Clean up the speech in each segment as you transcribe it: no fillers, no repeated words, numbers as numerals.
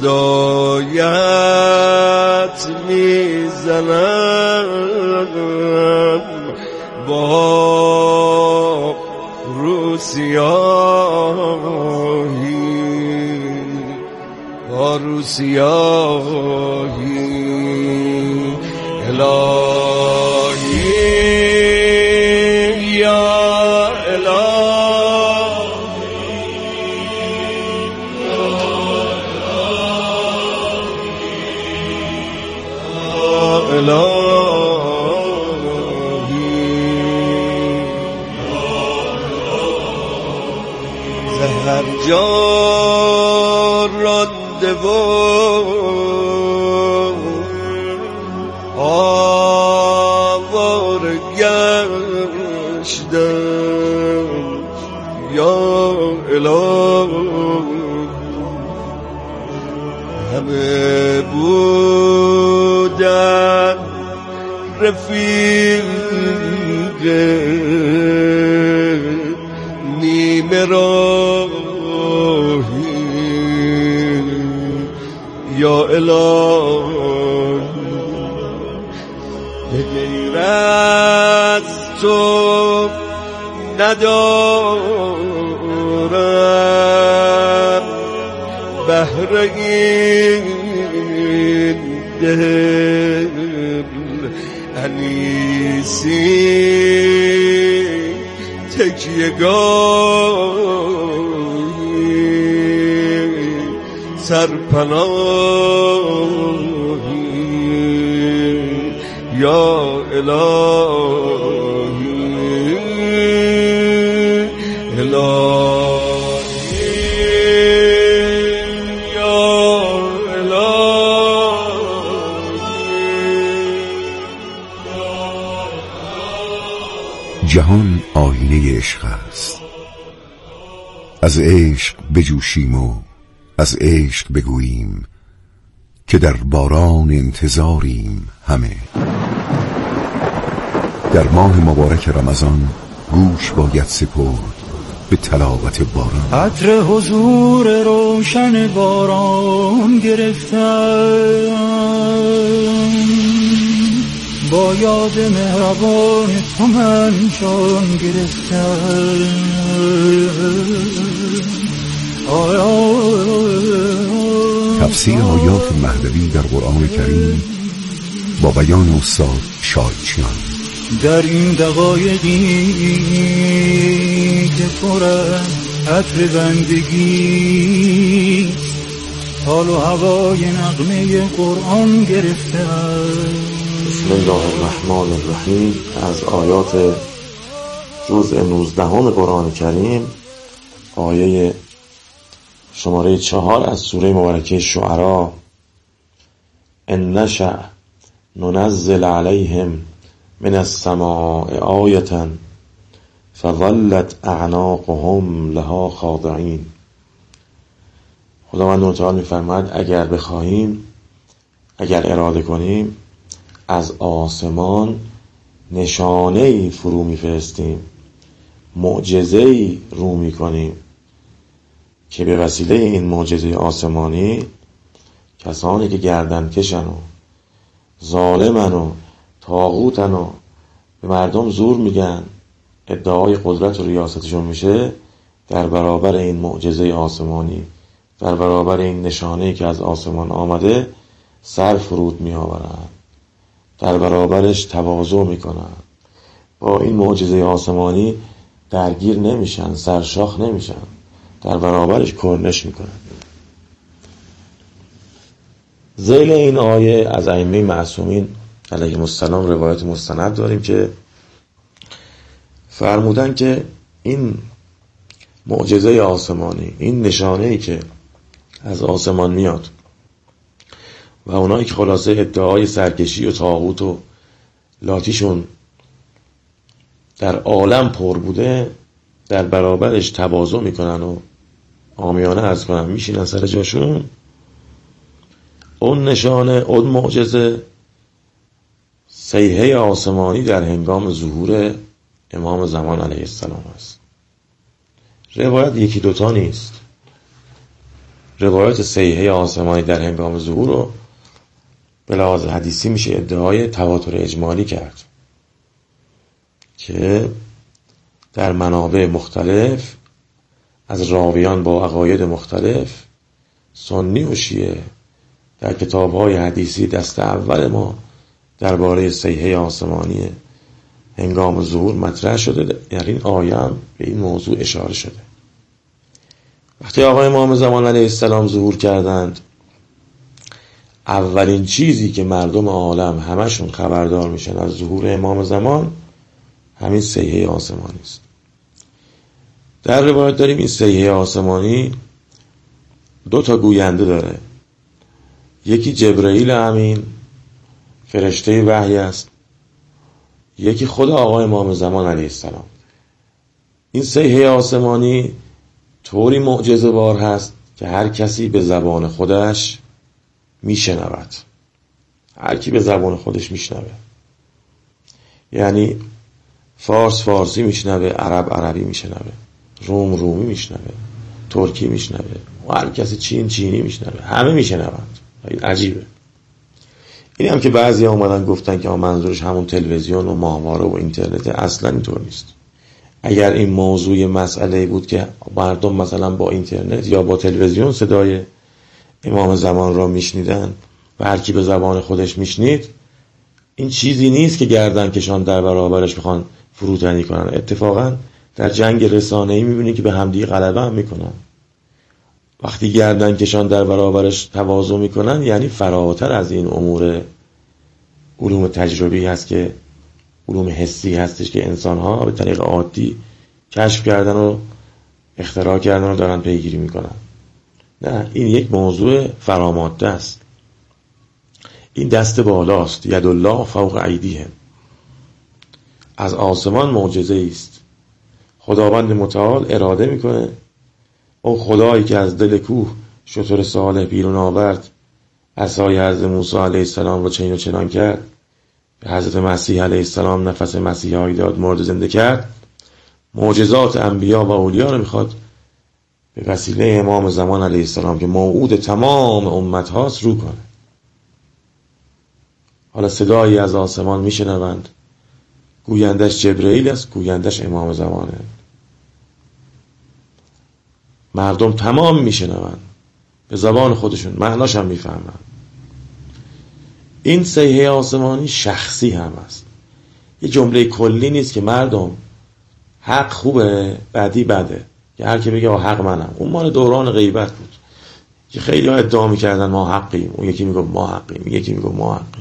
فدایت میزنم با روسیاهی الهی یا زهر جا رانده و آواره گشتم یا الهی همه بودن رفیق نیمه راهی یا الهی به غیر از تو ندارم بهر این دل انیسی تکیه‌گاهی سرپناهی یا الهی الهی یا جهان آینه عشق است. از عشق بجوشیم و از عشق بگوییم که در باران انتظاریم همه. در ماه مبارک رمضان گوش باید سپرد به تلاوت باران. عطر حضور روشن باران گرفتم، با یاد مهربان تو من جان گرفتم. تفسیر آیات مهدوی در قرآن کریم با بیان استاد شایچیان. در این دقایقی که پر از عطر بندگی، حال و هوای نغمه قرآن گرفتم. بسم الله الرحمن الرحیم. از آیات جزء 19 قرآن کریم، آیه شماره 4 از سوره مبارکه شعراء: ان نشأ ننزل علیهم من السماء آیة فظلت اعناقهم لها خاضعین. خداوند متعال می‌فرماید اگر بخواهیم، اگر اراده کنیم، از آسمان نشانه‌ای فرو می‌فرستیم، معجزه‌ای رو می‌کنیم که به وسیله این معجزه آسمانی کسانی که گردن کشن و ظالمن و طاغوتن و به مردم زور میگن، ادعای قدرت و ریاستشون میشه، در برابر این معجزه آسمانی، در برابر این نشانه‌ای که از آسمان آمده سر فرود میآورن، در برابرش تواضع میکنن، با این معجزه آسمانی درگیر نمیشن، سرشاخ نمیشن، در برابرش کرنش میکنن. ذیل این آیه از ائمه معصومین علیهم السلام روایت مستند داریم که فرمودن که این معجزه آسمانی، این نشانه‌ای که از آسمان میاد و اونایی که خلاصه ادعای سرکشی و طاغوت و لاتیشون در عالم پر بوده، در برابرش تواضع میکنن و عامیانه عرض کنن میشینن سر جاشون. اون نشانه، اون معجزه صیحه آسمانی در هنگام ظهور امام زمان علیه السلام است. روایت یکی دوتا نیست. روایات صحیحه آسمانی در هنگام ظهور رو به لحاظ حدیثی میشه ادعای تواتر اجمالی کرد که در منابع مختلف از راویان با عقاید مختلف، سنی و شیعه، در کتاب‌های حدیثی دست اول ما درباره صحیحه آسمانی هنگام ظهور مطرح شده. در این آیه هم به این موضوع اشاره شده. وقتی آقای امام زمان علیه السلام ظهور کردند، اولین چیزی که مردم عالم همشون خبردار میشن از ظهور امام زمان همین صحیحه آسمانی است. در روایت داریم این صحیحه آسمانی 2 گوینده داره. یکی جبرئیل امین فرشته وحی است، یکی خود آقای امام زمان علیه السلام. این صحیحه آسمانی طوری معجزه بار هست که هر کسی به زبان خودش میشنود. هر کی به زبان خودش میشنوه، یعنی فارس فارسی میشنوه، عرب عربی میشنوه، روم رومی میشنوه، ترکی میشنوه و هر کسی چینی میشنوه، همه میشنوند. این عجیبه. این هم که بعضی اومدن گفتن که منظورش همون تلویزیون و ماهواره و اینترنت، اصلا اینطور نیست. اگر این موضوع مسئله بود که مردم مثلا با اینترنت یا با تلویزیون صدای امام زمان را میشنیدن و هر کی به زبان خودش میشنید، این چیزی نیست که گردن کشان در برابرش بخوان فروتنی کنن. اتفاقا در جنگ رسانه‌ای میبینی که به همدیگه غلبه هم میکنن. وقتی گردن کشان در برابرش تواضع میکنن، یعنی فراتر از این امور علوم تجربی هست که علوم حسی هستش که انسان‌ها به طریق عادی کشف کردن و اختراع کردن و دارن پیگیری میکنن. نه، این یک موضوع فراماده است. این دست بالاست، ید الله فوق ایدیهم. از آسمان معجزه است. خداوند متعال اراده میکنه او خدایی که از دل کوه شتر صالح بیرون آورد، عصای حضرت موسی علیه السلام رو چین و چنان کرد، به حضرت مسیح علیه السلام نفس مسیحایی داد، مرد زنده کرد، معجزات انبیا و اولیا رو میخواد به وسیله امام زمان علیه السلام که موعود تمام امت هاست رو کنه. حالا صدایی از آسمان میشنوند، گویندش جبرئیل است، گویندش امام زمانه. مردم تمام میشنوند به زبان خودشون، معناش هم میفهمند. این صحیحه آسمانی شخصی هم است، یه جمله کلی نیست که مردم حق خوبه بدی بده، که هر کی بگه حق منم. اون مال دوران غیبت بود که خیلی ها ادعا میکردن ما حقیم، اون یکی میگه ما حقیم، یکی میگه ما حقیم.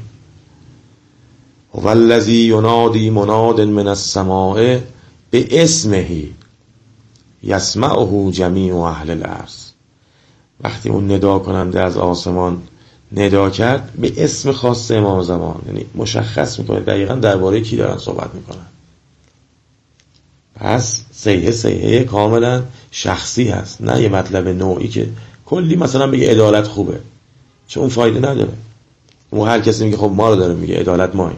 والذی ینادی مناد من السماء باسمه یسمعه جمیع اهل الارض. وقتی اون ندا کننده از آسمان ندا کرد به اسم خاص امام زمان، یعنی مشخص میکنه دقیقا درباره کی دارن صحبت میکنن. پس صحیحه کاملا شخصی هست، نه یه مطلب نوعی که کلی مثلا بگه عدالت خوبه، چون اون فایده نداره. اون هر کسی میگه خب ما رو داره میگه عدالت ماییم.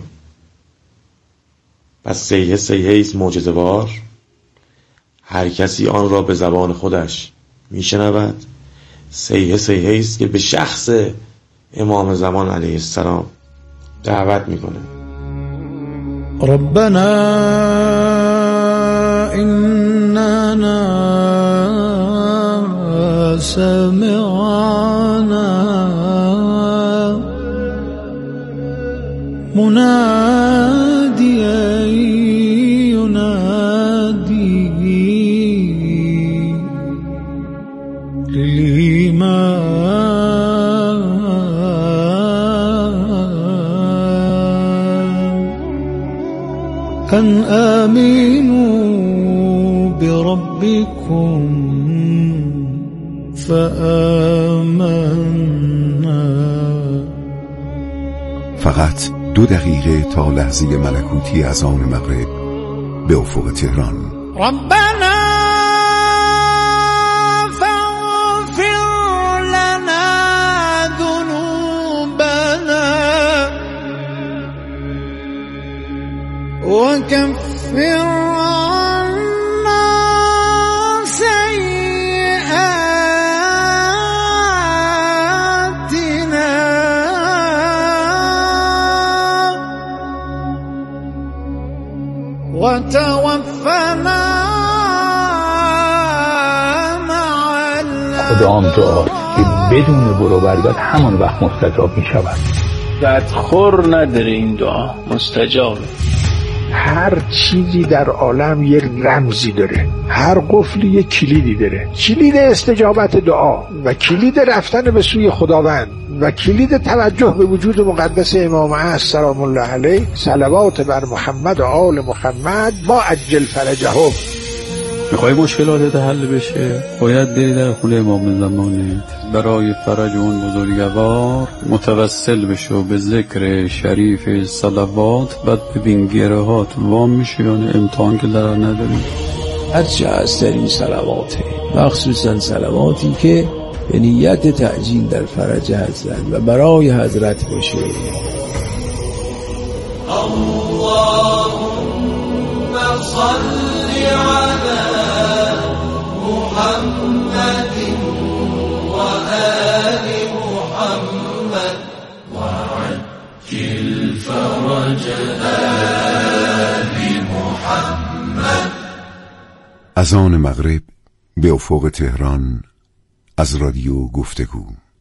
پس صحیحه است معجزه بار، هر کسی آن را به زبان خودش میشنود. صحیحه است که به شخص امام زمان علیه السلام دعوت میکنه. ربنا اننا سمعنا مناديا ينادي للإيمان أن آمنوا بربكم فآمنا. فقط 2 دقیقه تا لحظه ملکوتی اذان مغرب به افق تهران. ربنا فاغفر لنا ذنوبنا وكفر عنا سيئاتنا کدام دعا که بدون برآوردن همان وقت مستجاب می شود. بدخور نداره این دعا، مستجابه. هر چیزی در عالم یک رمزی داره، هر قفلی یک کلیدی داره. کلید استجابت دعا و کلید رفتن به سوی خداوند و کلید توجه به وجود مقدس امام عصر سلام الله علیه، صلوات بر محمد و آل محمد با عجل فرجهم. میخوای مشکلاتت حل بشه باید بری در خونه امام زمانت، برای فرج اون بزرگوار متوسل بشو به ذکر شریف صلوات، بعد ببین گره هات وام میشه یا نه، امتحان که در نداری. هرچه از در این صلواته، مخصوصا صلواتی که به نیت تعجیل در فرج حضرت و برای حضرت باشه. اللهم صل على محمد وآل محمد وعجل فرج آل محمد. اذان مغرب به افق تهران از رادیو گفتگو.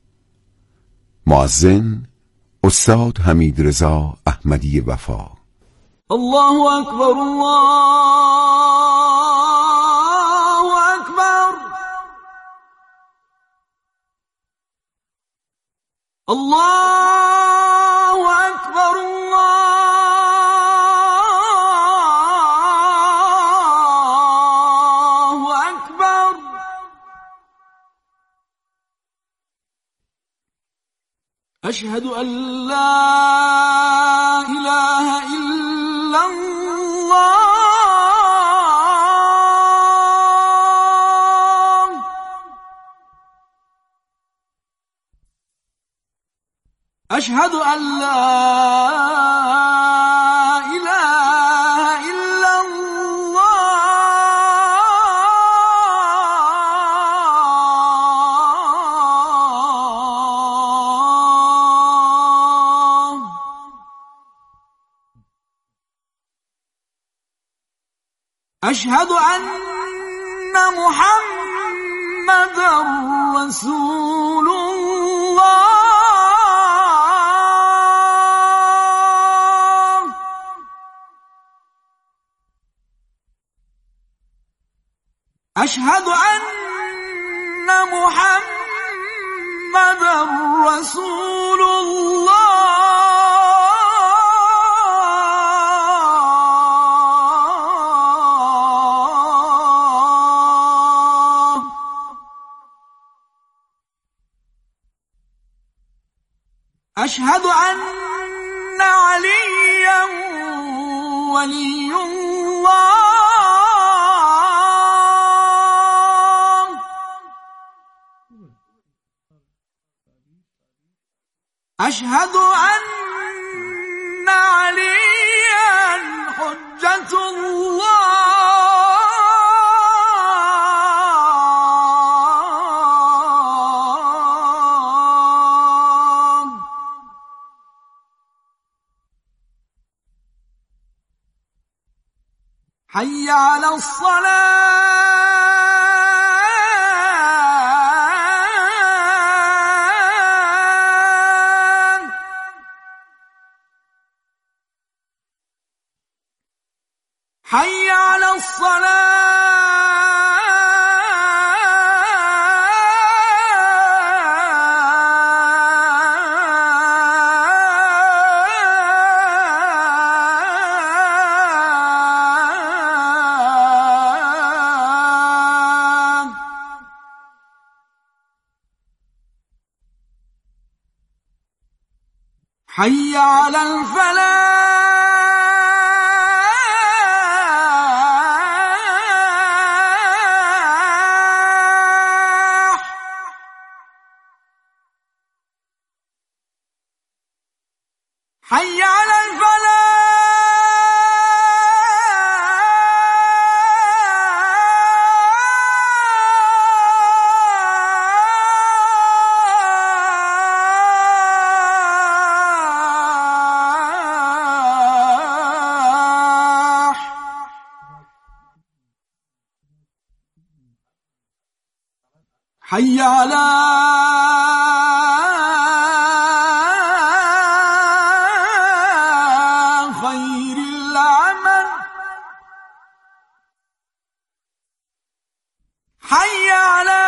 مؤذن استاد حمید رضا احمدی وفا. الله اکبر، الله اکبر، الله اکبر، الله اکبر. اشهد ان لا اله الا الله. اشهد ان لا اله الا الله. اشهد ان محمد رسول الله. اشهد ان محمد رسول الله. اشهد ان عليا ولي الله. اشهد ان عليا حجة الله. حي على الصلاة. حي على الصلاة. حي على الفلاح. حي على الفلاح. حي على خير العمل حي على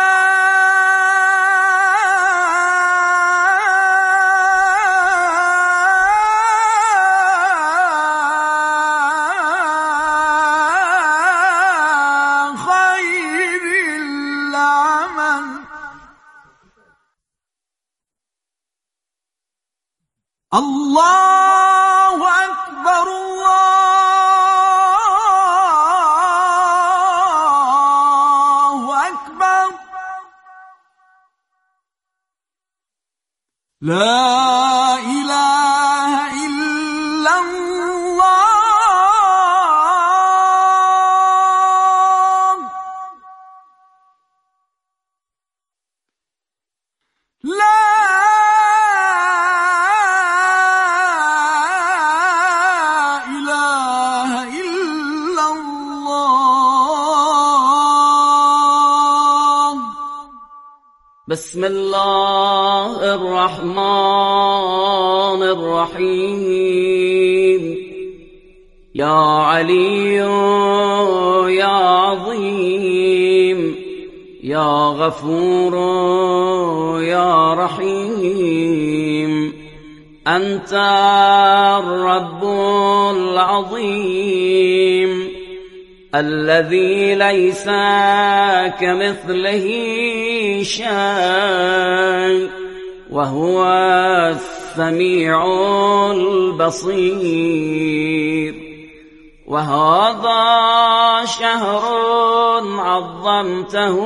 الله أكبر الله أكبر لا إله إلا الله لا بسم الله الرحمن الرحيم يا علي يا عظيم يا غفور يا رحيم أنت الرب العظيم الذي ليس كمثله شيء وهو السميع البصير وهذا شهر عظمته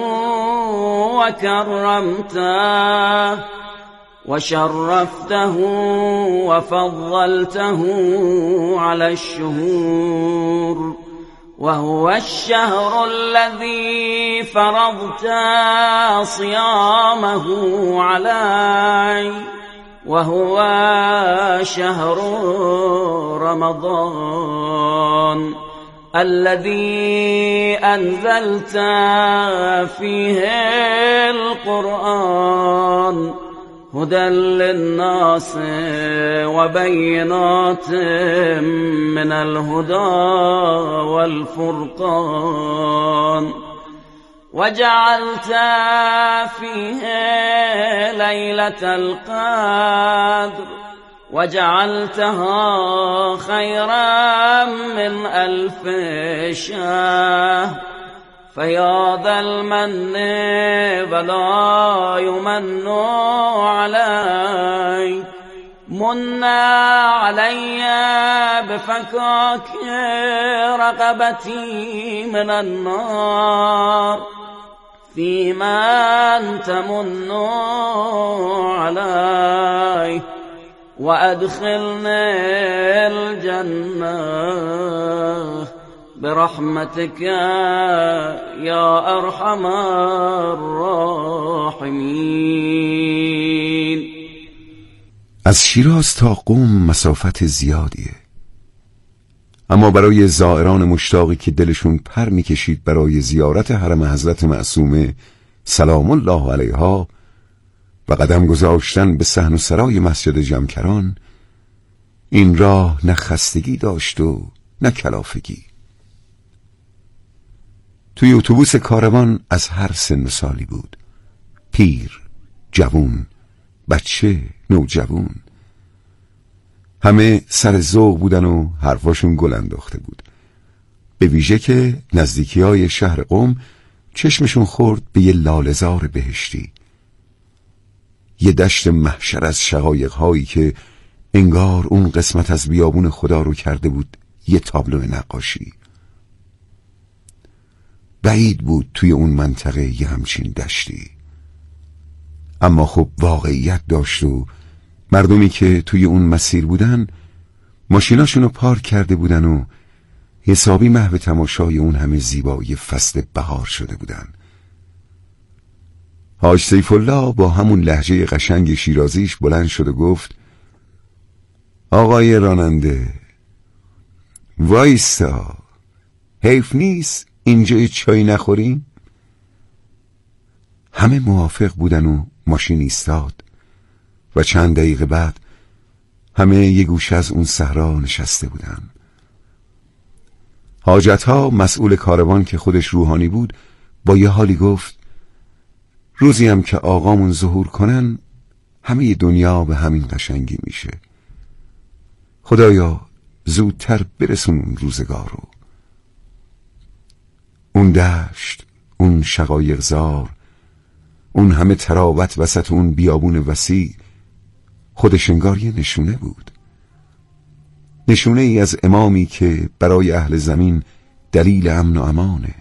وكرمته وشرفته وفضلته على الشهور وهو الشهر الذي فرضت صيامه علي وهو شهر رمضان الذي أنزلت فيه القرآن هدى للناس وبينات من الهدى والفرقان وجعلت فيه ليلة القدر وجعلتها خيرا من 1000 شهر فيا ذا المن ولا يمن علي من علي بفكاك رقبتي من النار فيمن تمن علي وأدخلني الجنة برحمتك يا أرحم الراحمين. از شیراز تا قم مسافت زیادیه، اما برای زائران مشتاقی که دلشون پر میکشید برای زیارت حرم حضرت معصومه سلام الله علیها و قدم گذاشتن به صحن و سرای مسجد جمکران، این راه نه خستگی داشت و نه کلافگی. توی اتوبوس کاروان از هر سن و سالی بود، پیر، جوون، بچه، نوجوون، همه سر ذوق بودن و حرفاشون گل انداخته بود، به ویژه که نزدیکی‌های شهر قم چشمشون خورد به یه لاله‌زار بهشتی، یه دشت محشر از شقایق‌هایی که انگار اون قسمت از بیابون خدا رو کرده بود یه تابلو نقاشی. بعید بود توی اون منطقه یه همچین دشتی، اما خب واقعیت داشت و مردمی که توی اون مسیر بودن ماشیناشونو پارک کرده بودن و حسابی محو تماشای اون همه زیبایی فصل بهار شده بودن. حاج سیف الله با همون لهجه قشنگ شیرازیش بلند شد و گفت: آقای راننده، وایستا، حیف نیست اینجا چای نخوریم؟ همه موافق بودن و ماشین ایستاد و چند دقیقه بعد همه یه گوشه از اون صحرا نشسته بودن. حاجت‌ها مسئول کاروان که خودش روحانی بود با یه حالی گفت روزی هم که آقامون ظهور کنن همه دنیا به همین قشنگی میشه. خدایا زودتر برسون اون روزگار رو. اون دشت، اون شقایق زار، اون همه تراوت وسط اون بیابون وسیع خودش انگار یه نشونه بود. نشونه ای از امامی که برای اهل زمین دلیل امن و امانه.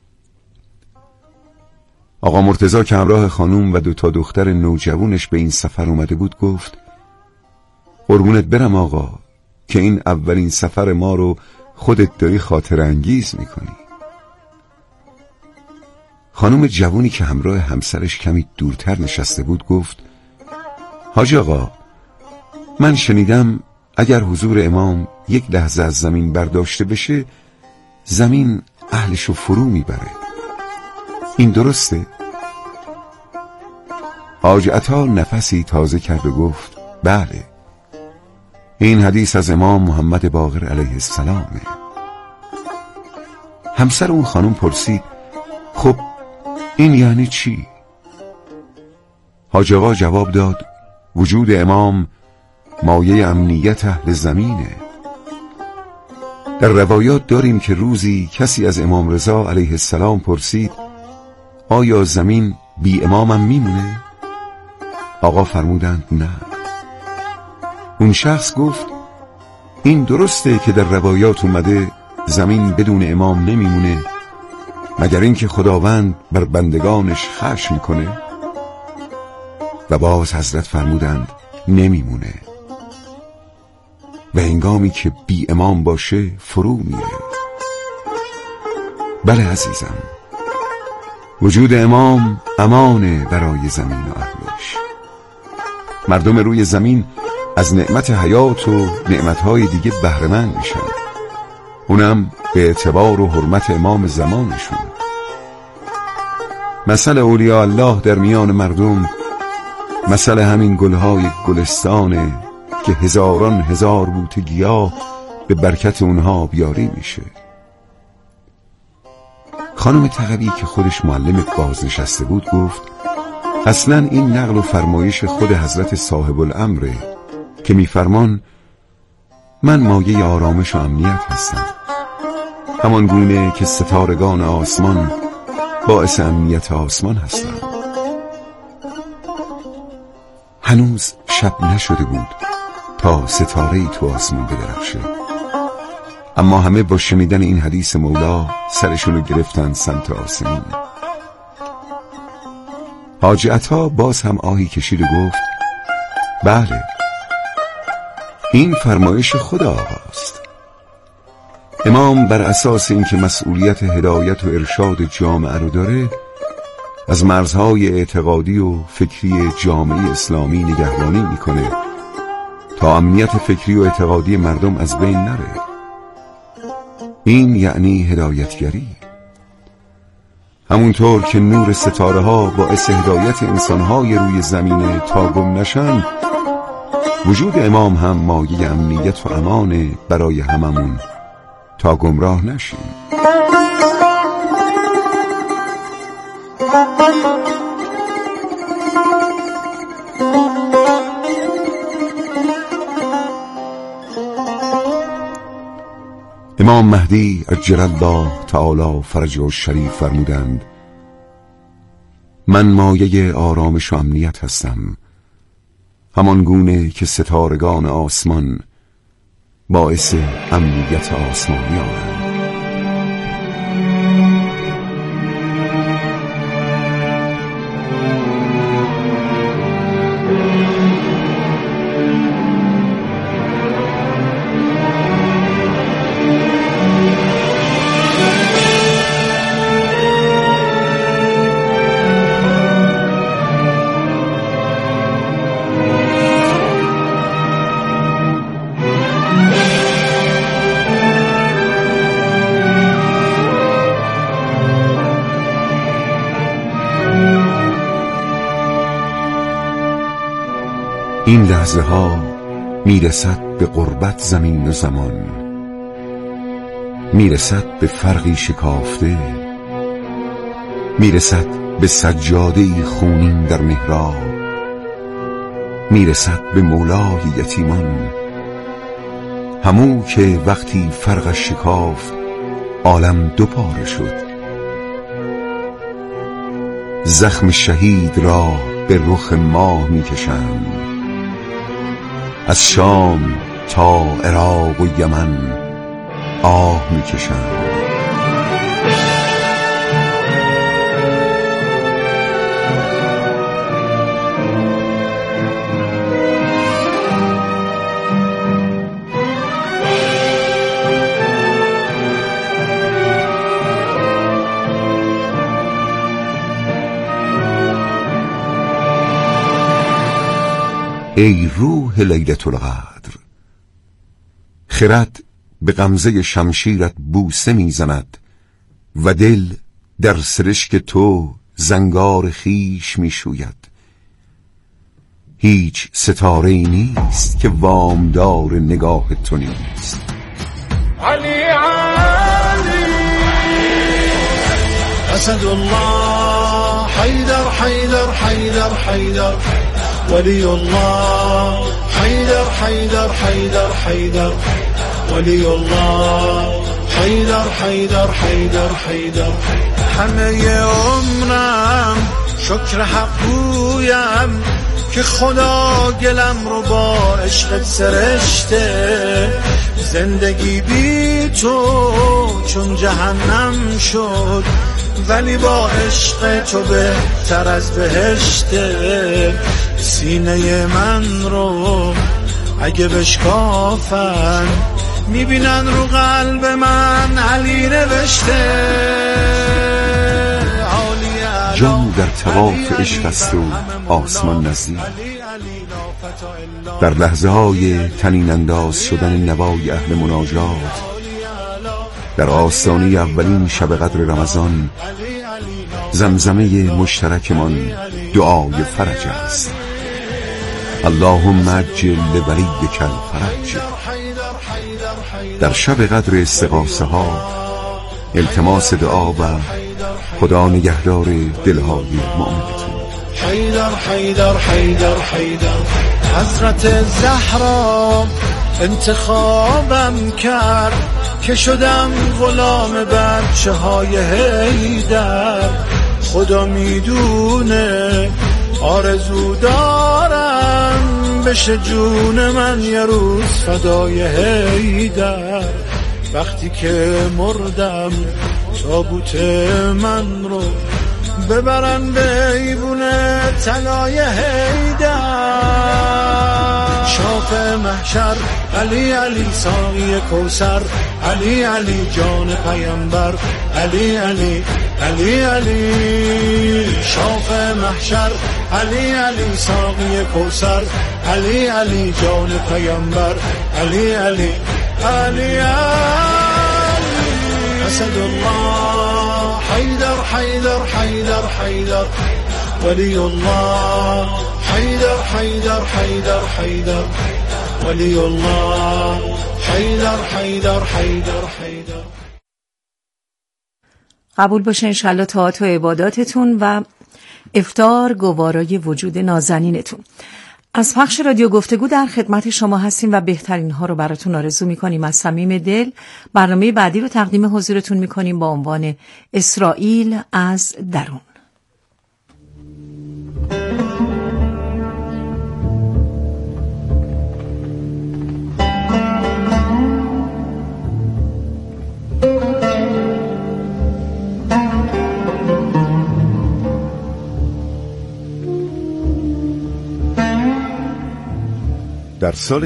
آقا مرتضی که همراه خانوم و 2 دختر نوجوانش به این سفر اومده بود گفت قربونت برم آقا که این اولین سفر ما رو خودت داری خاطر انگیز میکنی. خانوم جوانی که همراه همسرش کمی دورتر نشسته بود گفت حاج آقا من شنیدم اگر حضور امام یک لحظه از زمین برداشته بشه زمین اهلشو فرو میبره. این درسته؟ حاج عطا نفسی تازه کرد و گفت بله، این حدیث از امام محمد باقر علیه السلامه. همسر اون خانم پرسید خب این یعنی چی؟ حاج آقا جواب داد وجود امام مایه امنیت اهل زمینه. در روایات داریم که روزی کسی از امام رضا علیه السلام پرسید آیا زمین بی امامم میمونه؟ آقا فرمودند نه. اون شخص گفت این درسته که در روایات اومده زمین بدون امام نمیمونه مگر اینکه خداوند بر بندگانش خشم میکنه؟ و باز حضرت فرمودند نمیمونه و هنگامی که بی امام باشه فرو میره. بله عزیزم، وجود امام امانه برای زمین و اهلش. مردم روی زمین از نعمت حیات و نعمتهای دیگه بهره‌مند میشن، اونم به اعتبار و حرمت امام زمانشون. مثل اولیاء الله در میان مردم مثل همین گلهای گلستانه که هزاران هزار بوته گیاه به برکت اونها بیاری میشه. خانم تقوی که خودش معلم بازنشسته بود گفت اصلا این نقل و فرمایش خود حضرت صاحب الامره که میفرمان من مایه آرامش و امنیت هستم، همان گونه که ستارگان آسمان باعث امنیت آسمان هستند. هنوز شب نشده بود تا ستاره‌ای تو آسمان بدرخشه، اما همه با شنیدن این حدیث مولا سرشونو گرفتن سمت آسمون. حاج عطا باز هم آهی کشید و گفت بله، این فرمایش خدا آقاست. امام بر اساس اینکه مسئولیت هدایت و ارشاد جامعه رو داره از مرزهای اعتقادی و فکری جامعه اسلامی نگهبانی میکنه تا امنیت فکری و اعتقادی مردم از بین نره. این یعنی هدایتگری. همونطور که نور ستاره ها باعث هدایت انسان های روی زمینه تا گم نشن، وجود امام هم مایه امنیت و امانه برای هممون تا گمراه نشیم. امام مهدی عجل الله تعالی فرجه الشریف فرمودند من مایه آرامش و امنیت هستم، همان گونه که ستارگان آسمان باعث امنیت آسمانیانند. این لحظه ها میرسد به غربت زمین و زمان، میرسد به فرقی شکافته، میرسد به سجاده‌ای خونین در محراب، میرسد به مولای یتیمان، همو که وقتی فرقش شکافت عالم دو پاره شد. زخم شهید را به رخ ماه میکشند، از شام تا عراق و یمن آه میکشند. ای روح لیلة القدر، خرد به غمزه شمشیرت بوسه میزند و دل در سرشک تو زنگار خیش میشوید. هیچ ستاره ای نیست که وامدار نگاه تو نیست. علی علی اسد الله، حیدر حیدر حیدر حیدر ولی الله، حیدر حیدر حیدر حیدر ولی الله، حیدر حیدر حیدر حیدر. همه عمرم شکر حق گویم که خدا گلم رو با عشقت سرشته. زندگی بی تو چون جهنم شد، ولی با عشق تو بهتر از بهشته. سینه من رو اگه بشکافن، میبینن رو قلب من علی نوشته. جان در طواف عشق است و آسمان نزدیک، در لحظه های طنین انداز شدن نوای اهل مناجات، در آستانه اولین شب قدر رمضان، زمزمه مشترکمان دعای فرج است. اللهم عجل لولیک الفرج. در شب قدر استغاثه ها التماس دعا و خدا نگهدار دلهای مؤمنتون. حیدر حیدر حیدر حیدر. حضرت زهرا انتخابم کرد که شدم غلام بچه های حیدر. خدا میدونه آرزو دارم بشه جون من یه روز فدای حیدر. وقتی که مردم تابوت من رو ببرن به ایوونه طلای حیدر. شاف محشر علی علی ساقی کوثر، علی علی جان پیامبر، علی علی علی علی. شاف محشر علی علی ساقی کوثر، علی علی جان پیامبر، علی علی علی علی. اسد الله، حیدر حیدر حیدر حیدر ولی الله، حیدر حیدر حیدر حیدر ولی الله، حیدر حیدر حیدر حیدر. قبول باشه انشالله طاعات و عباداتتون و افطار گوارای وجود نازنینتون. از پخش رادیو گفتگو در خدمت شما هستیم و بهترین ها رو براتون آرزو میکنیم از صمیم دل. برنامه بعدی رو تقدیم حضورتون میکنیم با عنوان اسرائیل از درون. در سال